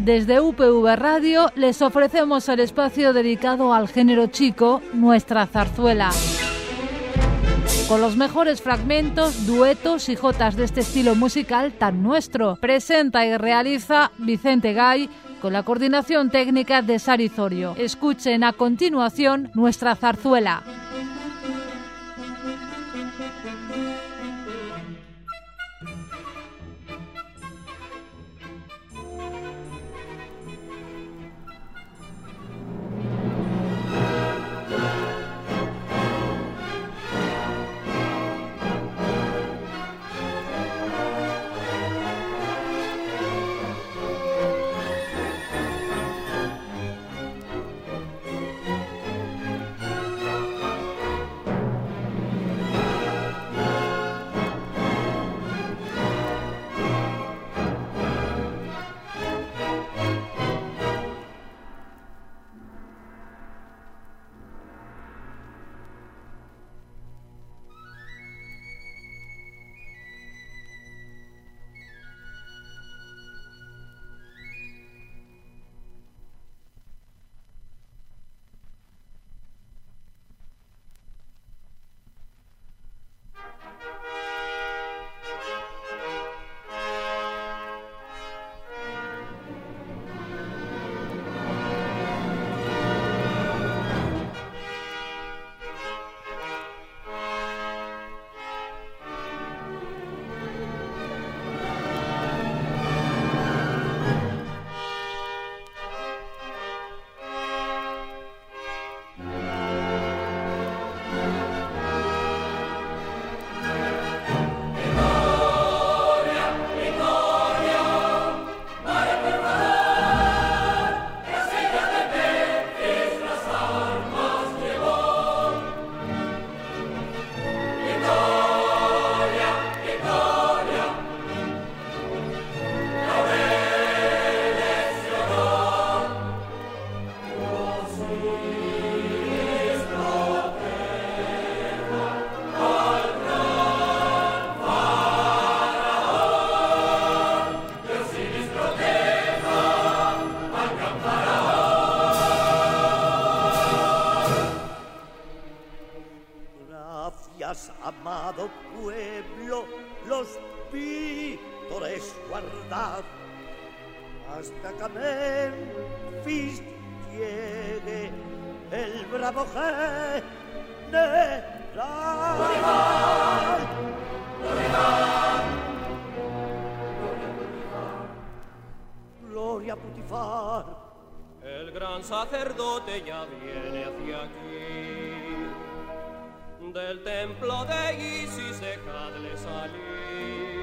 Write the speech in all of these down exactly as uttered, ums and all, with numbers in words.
Desde U P V Radio les ofrecemos el espacio dedicado al género chico, Nuestra Zarzuela. Con los mejores fragmentos, duetos y jotas de este estilo musical tan nuestro. Presenta y realiza Vicente Gay con la coordinación técnica de Sari Zorio. Escuchen a continuación Nuestra Zarzuela. Amado pueblo, los vítores guardad, hasta que Memphis llegue el bravo general. Gloria a Putifar. El gran sacerdote ya viene hacia aquí. Del templo de Isis dejadle salir.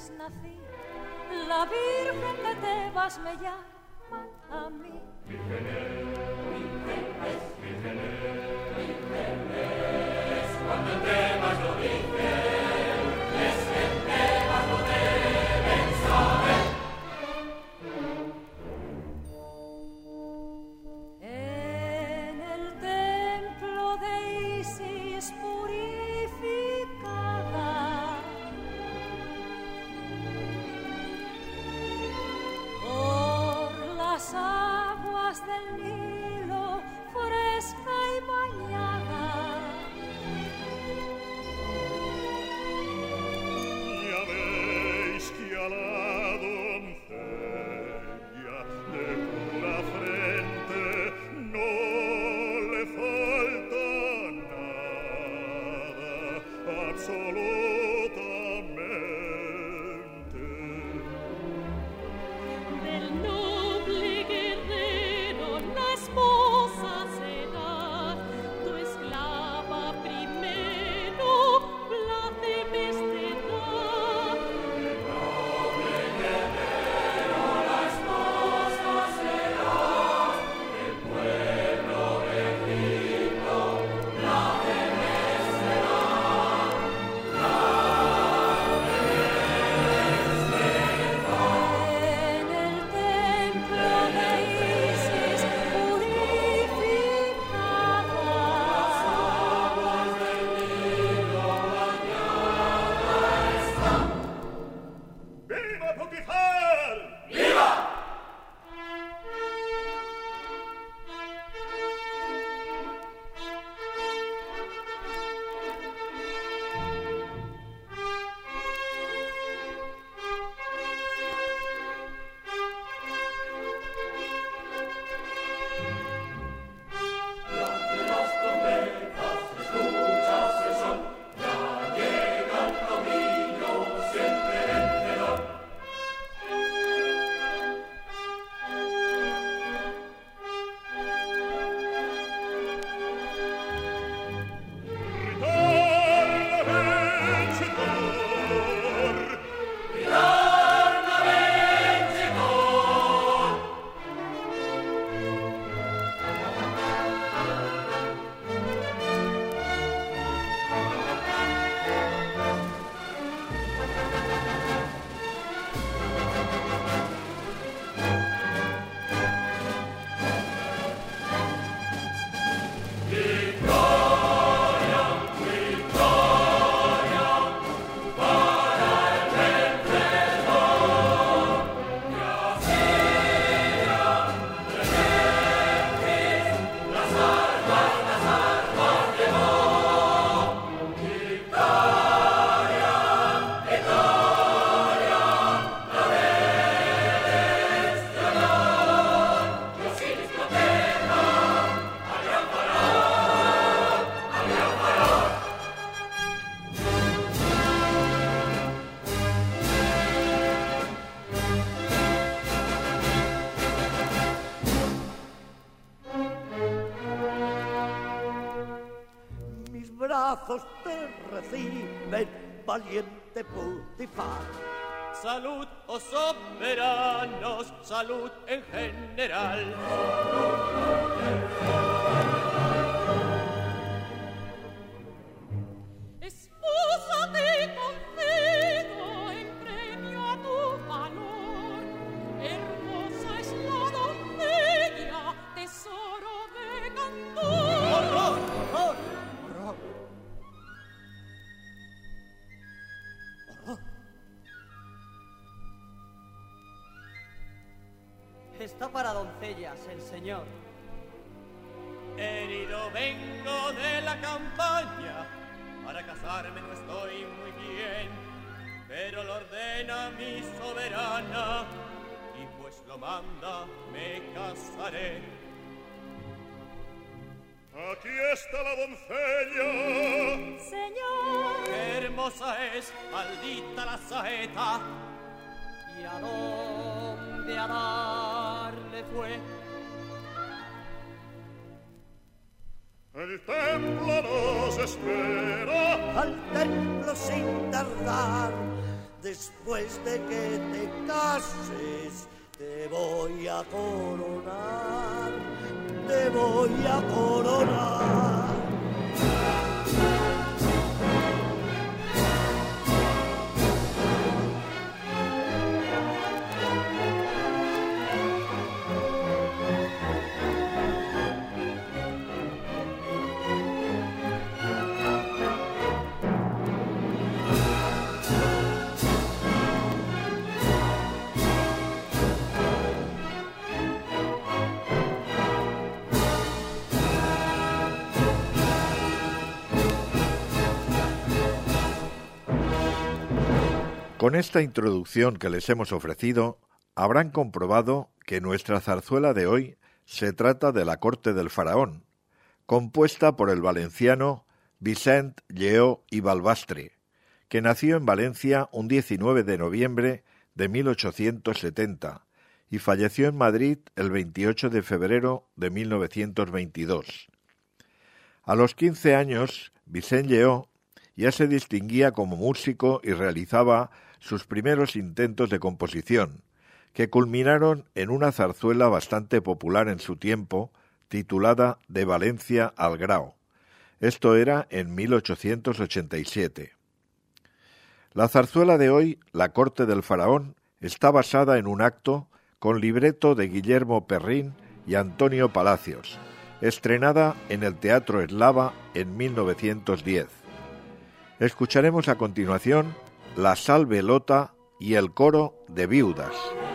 Tebas nací, la Virgen de Tebas me llama a mí. Vírgenes, vírgenes, vírgenes, vírgenes, cuando en Tebas lo dicen, es que en Tebas lo deben saber. En el templo de Isis purificada, por las aguas del Nilo fresca y bañada, ya veis que a la doncella de pura frente no le falta nada, absolutamente. Del noble guerrero la esposa serás, tu esclava primero plácemes te da. en el templo de Isis purificada. ¡Viva Potifar! Mis brazos te reciben, valiente Potifar. Salud, oh soberanos, salud en general. Esposa te concedo en premio a tu valor. Hermosa es la doncella, tesoro de candor. ¡Horror, horror! Está para doncellas el señor. Herido vengo de la campaña, para casarme no estoy muy bien, pero lo ordena mi soberana, y pues lo manda, me casaré. Aquí está la doncella. Señor, ¡Qué hermosa es, maldita la saeta! ¿Y a dónde a darle fue? El templo nos espera. Al templo sin tardar, después de que te cases, te voy a coronar, te voy a coronar. Con esta introducción que les hemos ofrecido, habrán comprobado que nuestra zarzuela de hoy se trata de la corte del faraón, compuesta por el valenciano Vicent Lleó i Balbastre, que nació en Valencia un diecinueve de noviembre de mil ochocientos setenta y falleció en Madrid el veintiocho de febrero de mil novecientos veintidós. A los quince años, Vicent Lleó ya se distinguía como músico y realizaba sus primeros intentos de composición, que culminaron en una zarzuela bastante popular en su tiempo, titulada De Valencia al Grao. Esto era en mil ochocientos ochenta y siete. La zarzuela de hoy, La corte del faraón, está basada en un acto con libreto de Guillermo Perrín y Antonio Palacios, estrenada en el Teatro Eslava en mil novecientos diez. Escucharemos a continuación La Salve Lota y el coro de viudas.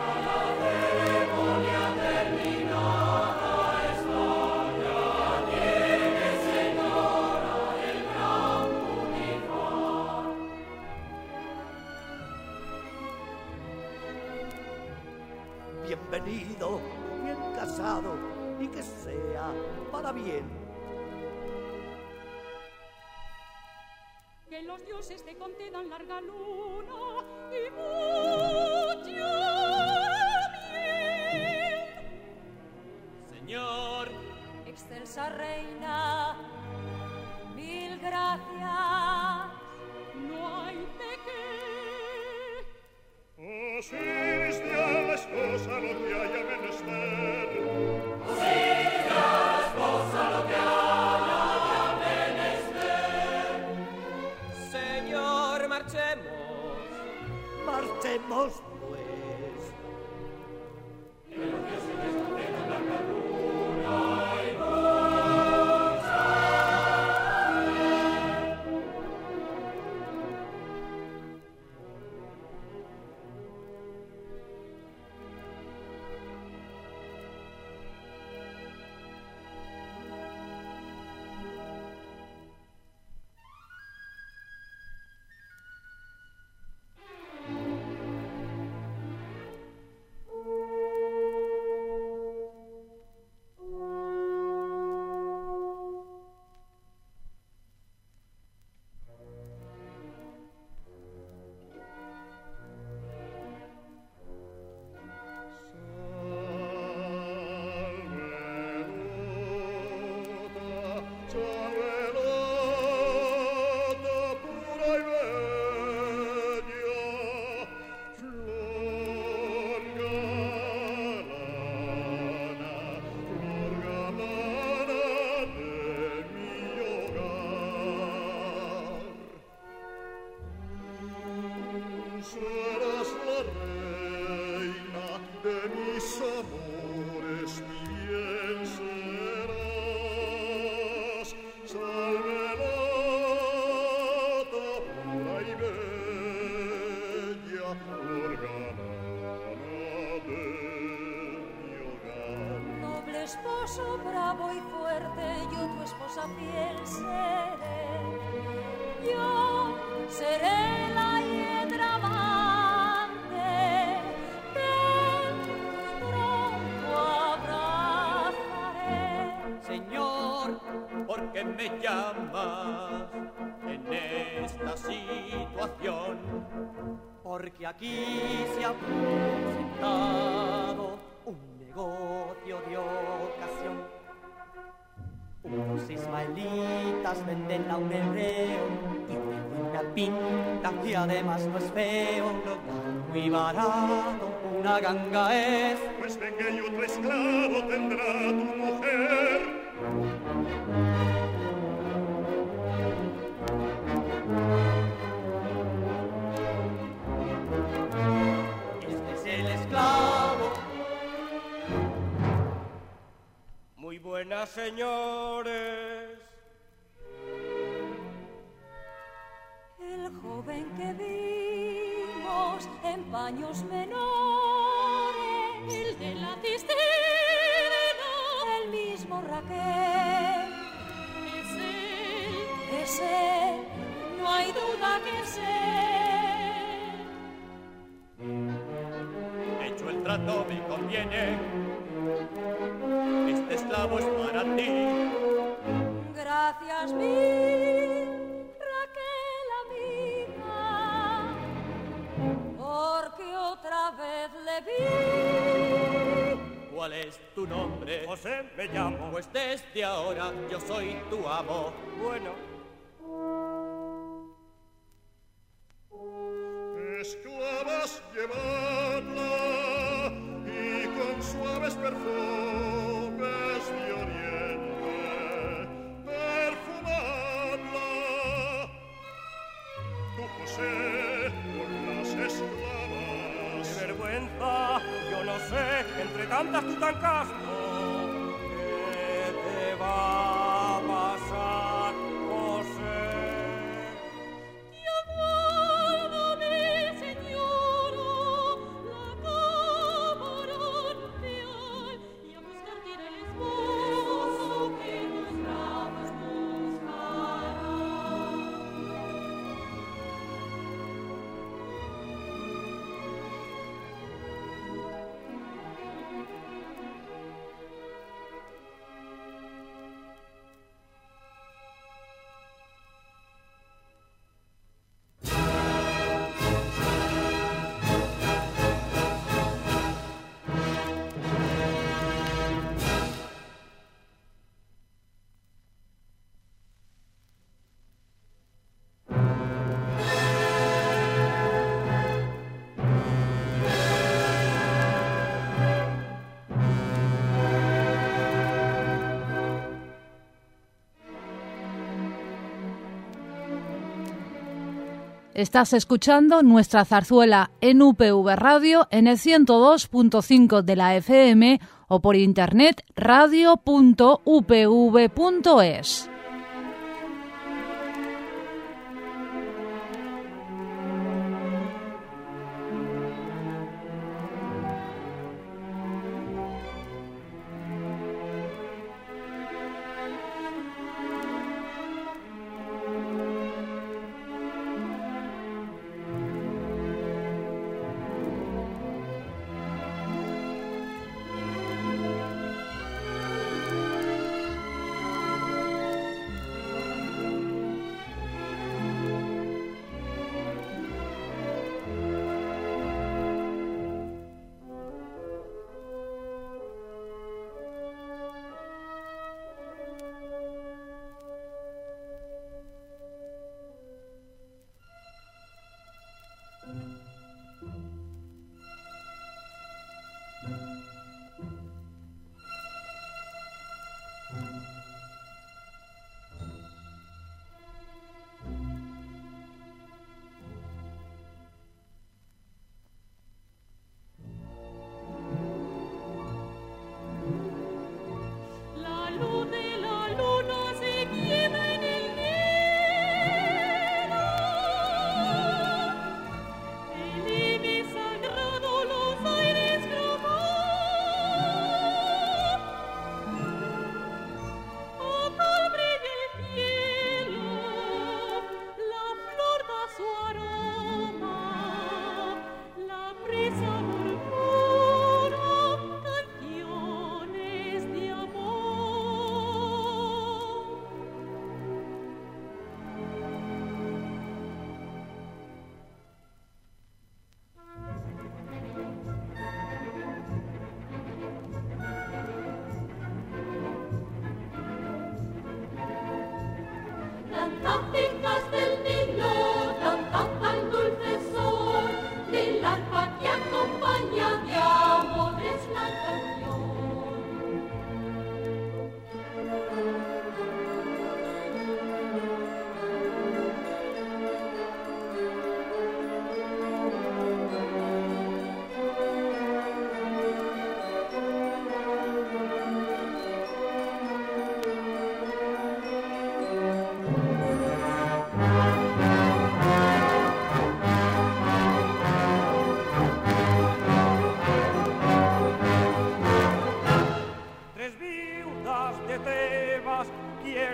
Bienvenido, bien casado, y que sea para bien. Que los dioses te concedan larga luna y mucho bien. Señor, Excelsa reina, mil gracias. No hay de qué. Asiste a la esposa lo que haya menester. Asiste a la esposa lo que haya menester. Señor, marchemos. Marchemos, pues. Que los dioses les concedan larga luna y esposo bravo y fuerte, yo tu esposa fiel seré. Yo seré la hiedra amante que en tu tronco abrazaré. Señor, ¿por qué me llamas en esta situación? porque aquí se ha presentado un negocio de ocasión. Unos ismaelitas venden a un hebreo y tiene una pinta que además no es feo. Lo dan muy barato, una ganga es. Pues venga y otro esclavo tendrá tu mujer. Este es el esclavo. Muy buenas, señores. El joven que vimos en paños menores, el de la cisterna, el mismo Raquel, es él, es él, no hay duda que es él. Hecho el trato me conviene. Este esclavo es para ti. Gracias mil, Raquel amiga, porque otra vez le vi. ¿Cuál es tu nombre? José me llamo. Pues desde ahora yo soy tu amo. Bueno. Esclavas llevadla y con suaves perfumes de oriente perfumadla. Tú, José, con las esclavas. ¡Qué vergüenza! Yo no sé, entre tantas tú tan casto. ¿Qué te va a pasar, José? Estás escuchando nuestra zarzuela en U P V Radio en el ciento dos punto cinco de la F M o por internet radio punto u p v punto es.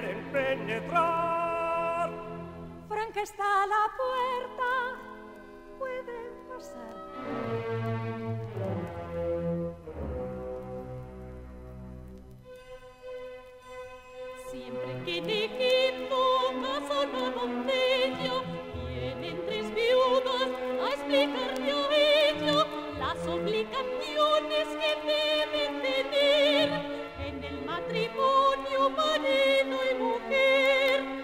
quieren penetrar. Franca está a la puerta, pueden pasar. Siempre que de Quito casa la monteño, vienen tres viudas a explicarle a ello las obligaciones que deben tener en el matrimonio marido y mujer.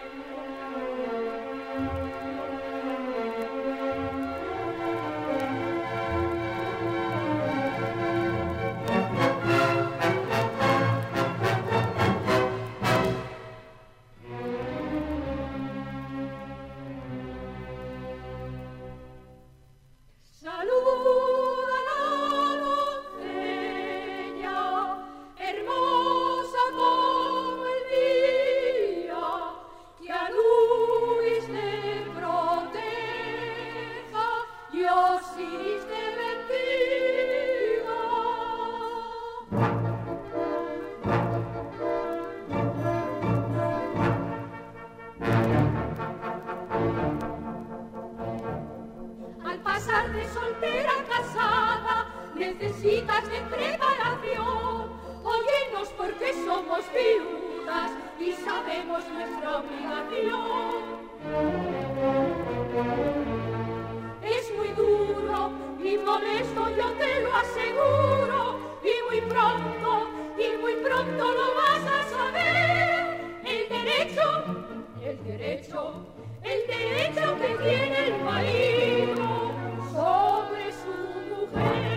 Necesitas de preparación, óyenos porque somos viudas y sabemos nuestra obligación. Es muy duro y molesto, yo te lo aseguro, y muy pronto, y muy pronto lo vas a saber. El derecho, el derecho, el derecho que tiene el marido sobre su mujer.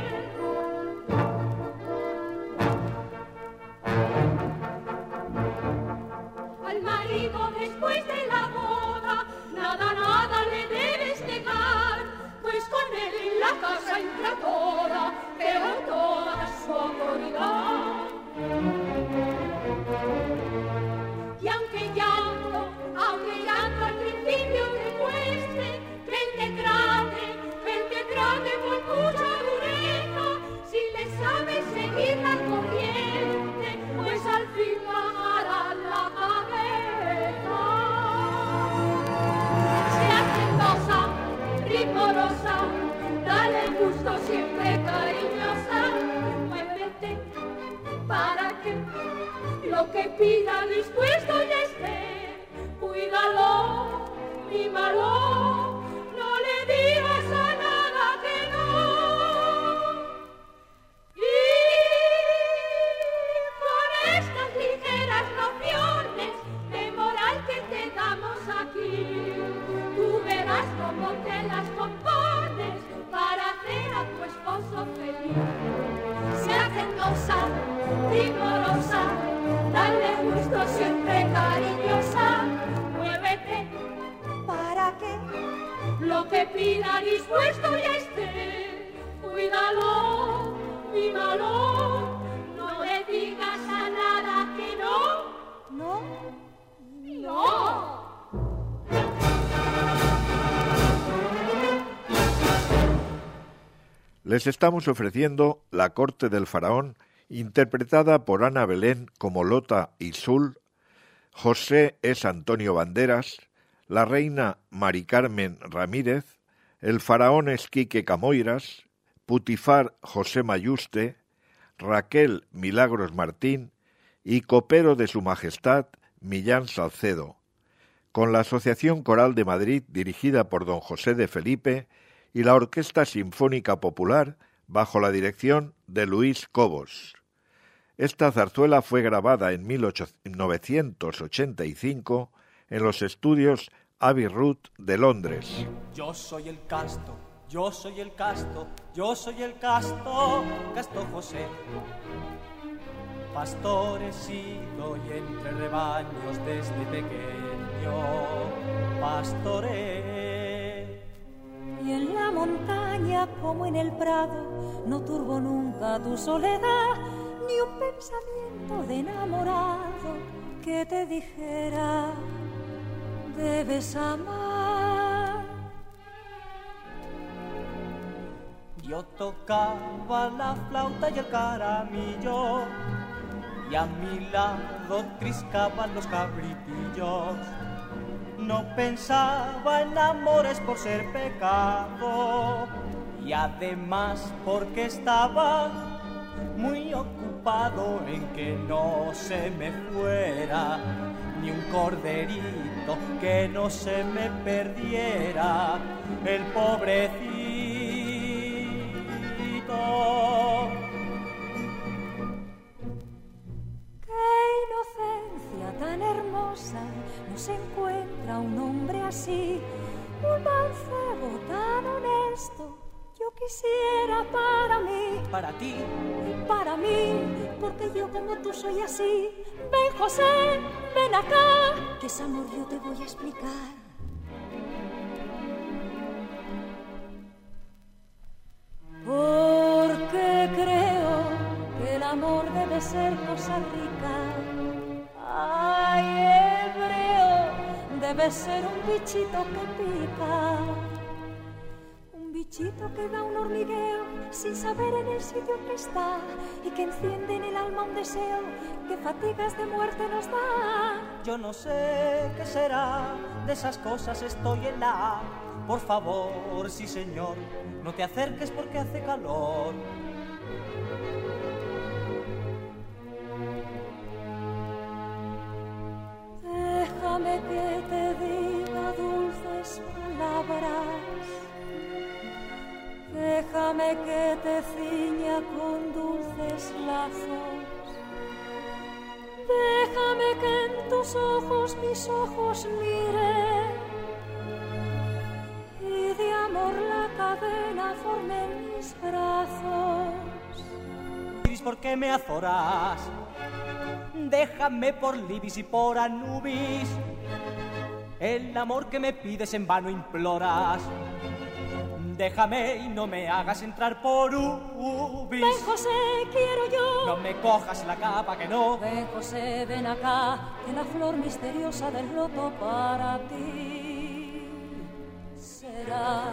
Después de la boda, nada, nada le debes negar, pues con él en la casa entra toda, pero toda su autoridad. Y aunque llanto, aunque llanto al principio te muestre, que él te trate, que él te trate con mucha dureza, si le sabes seguir la corriente, pues al fin bajará la cabeza. Rigorosa, dale gusto siempre cariñosa, muévete para que lo que pida dispuesto ya esté. Cuídalo, mímalo, no le digas a nada que no. Y con estas ligeras nociones de moral que te damos aquí, tú verás cómo te las compones para hacer a tu esposo feliz. Sea hacendosa, rigorosa, dale gusto siempre cariñosa, muévete para que lo que pida dispuesto ya esté. Cuídalo, mímalo, no le digas a nada que no, no, no. Les estamos ofreciendo La corte del faraón, interpretada por Ana Belén como Lota y Sul, José es Antonio Banderas, la reina Mari Carmen Ramírez, el faraón es Quique Camoiras, Putifar José Mayuste, Raquel Milagros Martín y copero de su majestad Millán Salcedo, con la Asociación Coral de Madrid dirigida por don José de Felipe y la Orquesta Sinfónica Popular bajo la dirección de Luis Cobos. Esta zarzuela fue grabada en mil novecientos ochenta y cinco en los estudios Abbey Road de Londres. Yo soy el casto, yo soy el casto, yo soy el casto, Casto José. Pastor he sido y entre rebaños desde pequeño pastoré. Y en la montaña como en el prado no turbo nunca tu soledad, ni un pensamiento de enamorado que te dijera debes amar. Yo tocaba la flauta y el caramillo y a mi lado triscaban los cabritillos. No pensaba en amores por ser pecado y además porque estaba muy ocupado en que no se me fuera ni un corderito, que no se me perdiera el pobrecito. Qué inocencia tan hermosa, no se encuentra un hombre así, un mancebo tan honesto. Yo quisiera para mí, para ti, para mí, porque yo como tú soy así. Ven, José, ven acá, que es amor yo te voy a explicar. Porque creo que el amor debe ser cosa rica. Ay, hebreo, debe ser un bichito que pica. Bichito que da un hormigueo sin saber en el sitio que está y que enciende en el alma un deseo que fatigas de muerte nos da. Yo no sé qué será, de esas cosas estoy en la... Por favor, sí señor, no te acerques porque hace calor. Déjame que te diga dulces palabras. Déjame que te ciña con dulces lazos. Déjame que en tus ojos mis ojos mire y de amor la cadena forme en mis brazos. ¿Y por qué me azoras? Déjame por Libis y por Anubis. El amor que me pides en vano imploras. Déjame y no me hagas entrar por Ubis. Ven, José, quiero yo. No me cojas la capa, que no. Ven, José, ven acá, que la flor misteriosa del loto para ti será.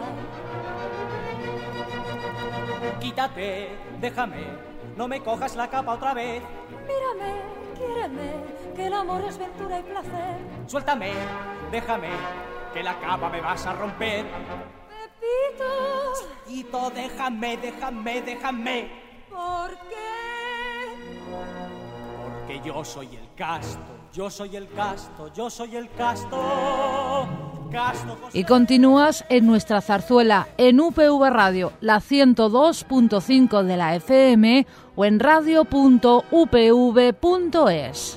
Quítate, déjame, no me cojas la capa otra vez. Mírame, quiéreme, que el amor es ventura y placer. Suéltame, déjame, que la capa me vas a romper. Pepito, Chiquito, déjame, déjame, déjame. ¿Por qué? Porque yo soy el casto, yo soy el casto, yo soy el casto. Casto José. Y continúas en nuestra zarzuela en U P V Radio, la ciento dos punto cinco de la F M o en radio punto u p v punto es.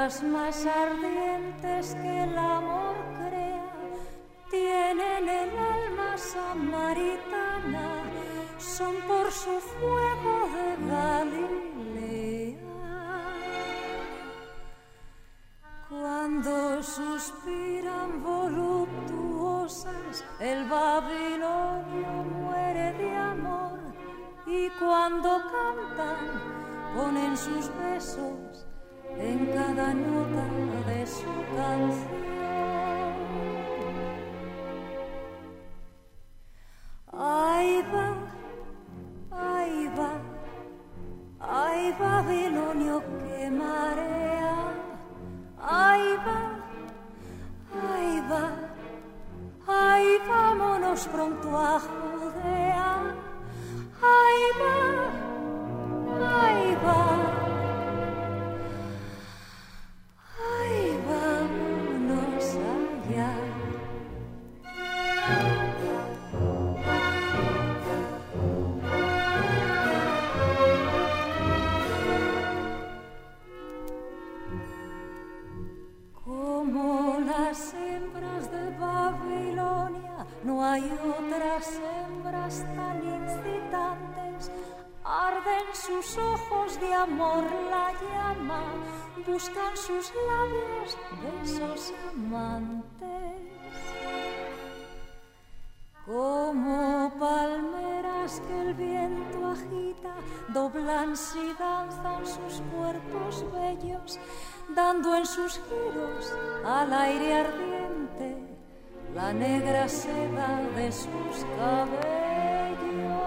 llamas más ardientes que el amor crea, tienen el alma samaritana, son por su fuego de Galilea. Cuando suspiran voluptuosas, el Babilonio muere de amor, y cuando cantan, ponen sus besos en cada nota de su canción. Ahí va, ahí va, ay Babilonio que marea, ahí va, ahí va, ay vámonos pronto a Judea, ahí va, ahí va, ahí vámonos allá. Como las hembras de Babilonia, no hay otras hembras tan incitantes. Arden sus ojos de amor la llama, buscan sus labios besos amantes. Como palmeras que el viento agita, doblanse y danzan sus cuerpos bellos, dando en sus giros al aire ardiente la negra seda de sus cabellos.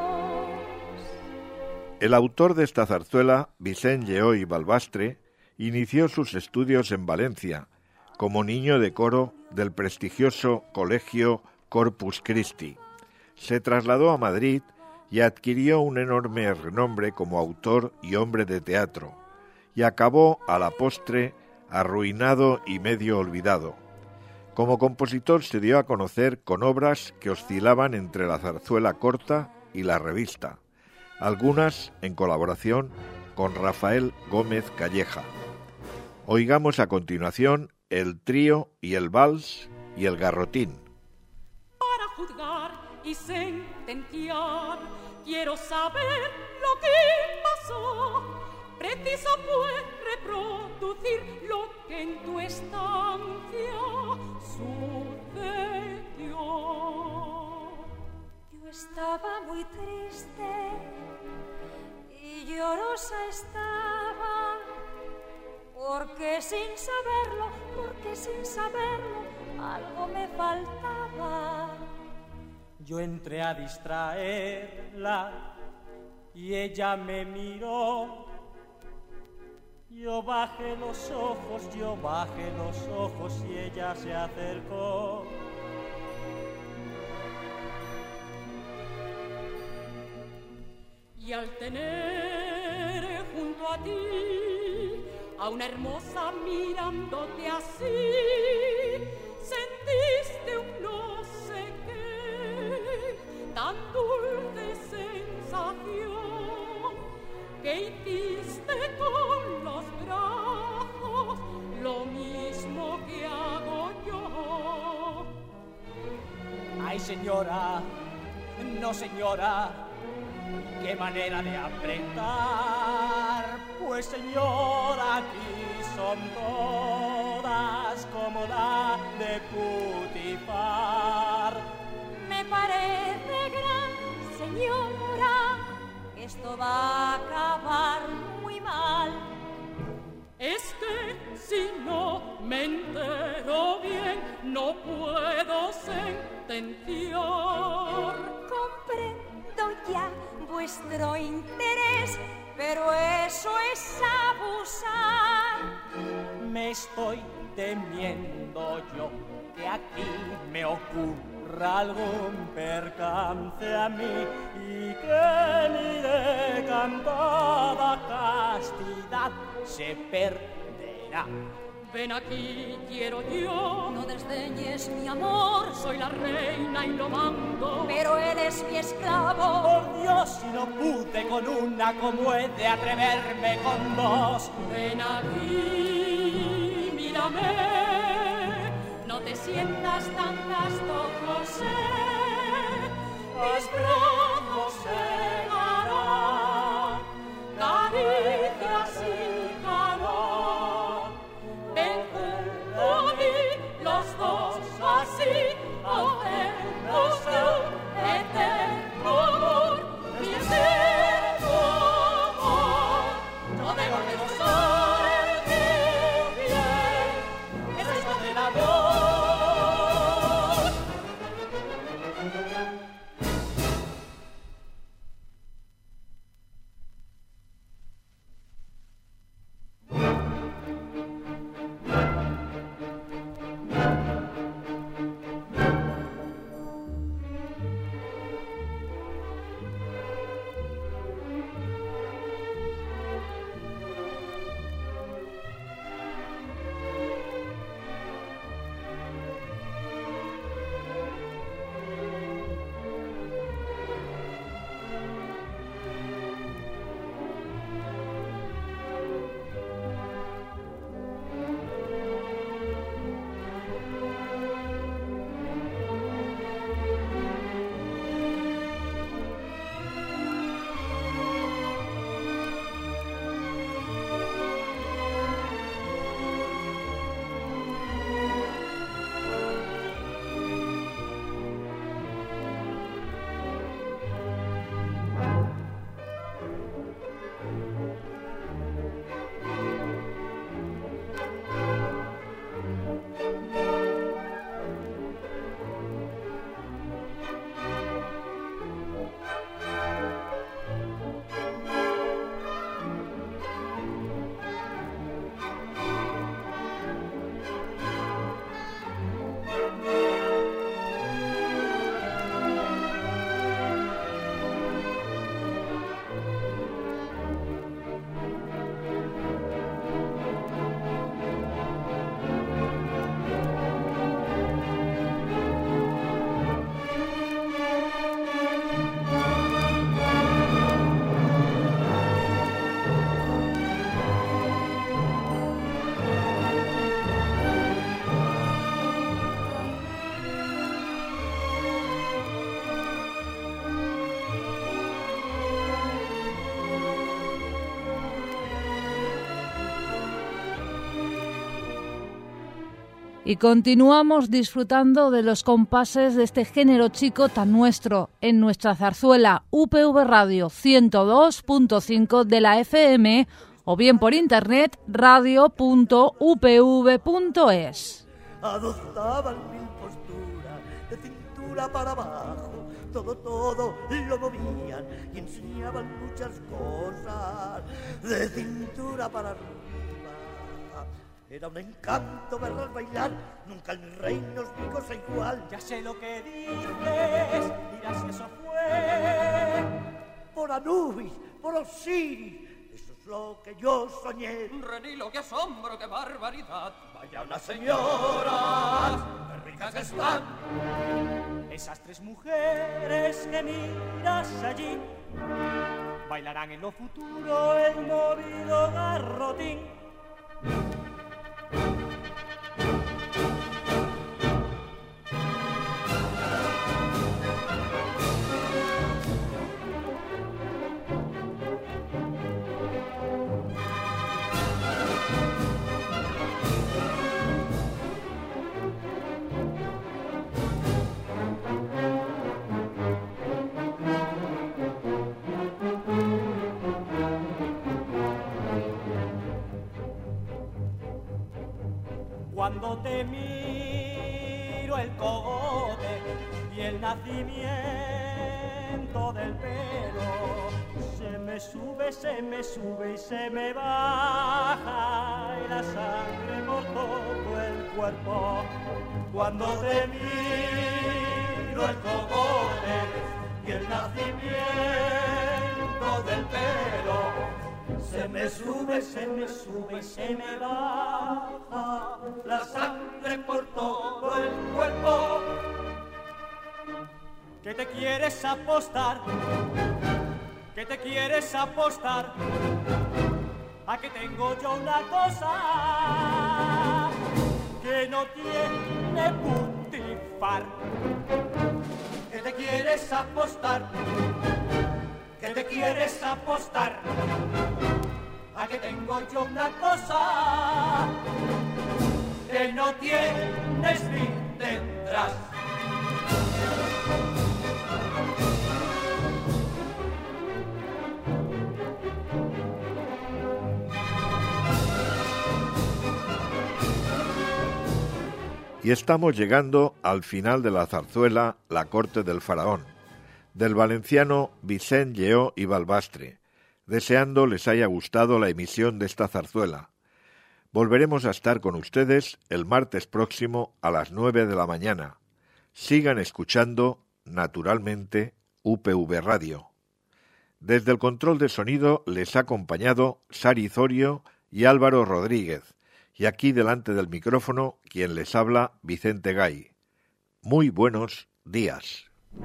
El autor de esta zarzuela, Vicent Lleó i Balbastre, inició sus estudios en Valencia, como niño de coro del prestigioso colegio Corpus Christi. Se trasladó a Madrid y adquirió un enorme renombre como autor y hombre de teatro, y acabó a la postre arruinado y medio olvidado. Como compositor se dio a conocer con obras que oscilaban entre la zarzuela corta y la revista, algunas en colaboración con Rafael Gómez Calleja. Oigamos a continuación el trío y el vals y el garrotín. Para juzgar y sentenciar, quiero saber lo que pasó. Preciso pues reproducir lo que en tu estancia sucedió. Yo estaba muy triste y llorosa estaba, porque sin saberlo, porque sin saberlo, algo me faltaba. Yo entré a distraerla y ella me miró. Yo bajé los ojos, yo bajé los ojos y ella se acercó. Y al tener junto a ti a una hermosa mirándote así, sentiste un no sé qué, tan dulce sensación, que hiciste con los brazos lo mismo que hago yo. Ay, señora, no, señora, qué manera de apretar. Pues, señora, aquí son todas como la de Putifar. Me parece gran, señora, que esto va a acabar muy mal. Es que si no me entero bien, no puedo sentenciar. Comprendo ya vuestro interés, pero eso es abusar. Me estoy temiendo yo que aquí me ocurra algún percance a mí y que mi decantada castidad se perderá. Ven aquí, quiero yo. No desdeñes mi amor. Soy la reina y lo mando, pero él es mi esclavo. Por Dios, si no pude con una, ¿cómo he de atreverme con dos? Ven aquí, mírame, no te sientas tan gasto, José, mis brazos segarán, caricias y calor, ven junto a mí, los dos así, hacemos un eterno amor, mi eterno amor, no debo de gozar de bien, esa es la del amor. Y continuamos disfrutando de los compases de este género chico tan nuestro en nuestra zarzuela U P V Radio ciento dos punto cinco de la F M o bien por internet radio punto u p v punto es. Adoptaban mil posturas de cintura para abajo, todo, todo lo movían y enseñaban muchas cosas de cintura para arriba. Era un encanto verlas bailar, nunca en reinos vi cosa igual. Ya sé lo que dices, dirás que eso fue por Anubis, por Osiris, eso es lo que yo soñé. Renilo, qué asombro, qué barbaridad. Vaya unas señoras, qué ricas están. Esas tres mujeres que miras allí bailarán en lo futuro el movido garrotín. Cuando te miro el cogote y el nacimiento del pelo, se me sube, se me sube y se me baja y la sangre por todo el cuerpo. Cuando te miro el cogote y el nacimiento del pelo, se me sube, se me sube y se me baja la sangre por todo el cuerpo. ¿Qué te quieres apostar? ¿Qué te quieres apostar? ¿A que tengo yo una cosa? que no tiene putifar. Que te quieres apostar, que te quieres apostar, a que tengo yo una cosa que no tienes ni tendrás. Y estamos llegando al final de la zarzuela La corte del faraón, del valenciano Vicent Lleó y Balbastre, deseando les haya gustado la emisión de esta zarzuela. Volveremos a estar con ustedes el martes próximo a las nueve de la mañana. Sigan escuchando, naturalmente, U P V Radio. Desde el control de sonido les ha acompañado Sari Zorio y Álvaro Rodríguez, y aquí delante del micrófono quien les habla, Vicente Gay. Muy buenos días.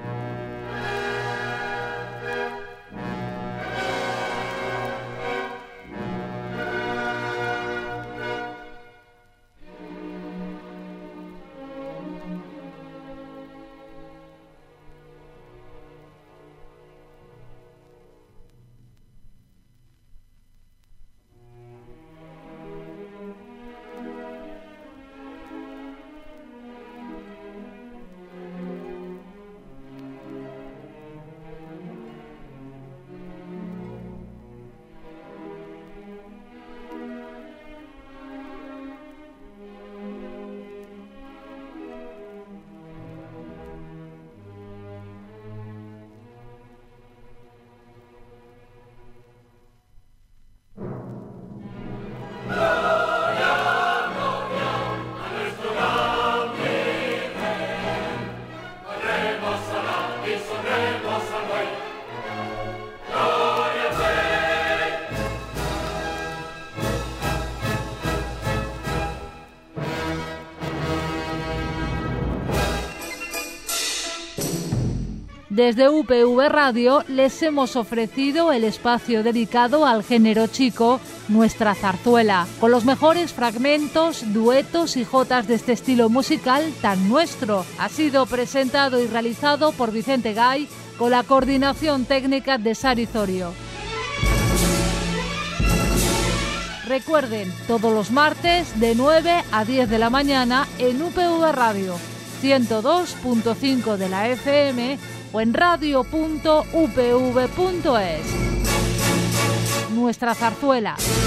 Desde U P V Radio les hemos ofrecido el espacio dedicado al género chico, Nuestra Zarzuela, con los mejores fragmentos, duetos y jotas de este estilo musical tan nuestro. Ha sido presentado y realizado por Vicente Gay, con la coordinación técnica de Sari Zorio. Recuerden, todos los martes de nueve a diez de la mañana en U P V Radio, ciento dos punto cinco de la F M o en radio punto u p v punto es. Nuestra Zarzuela.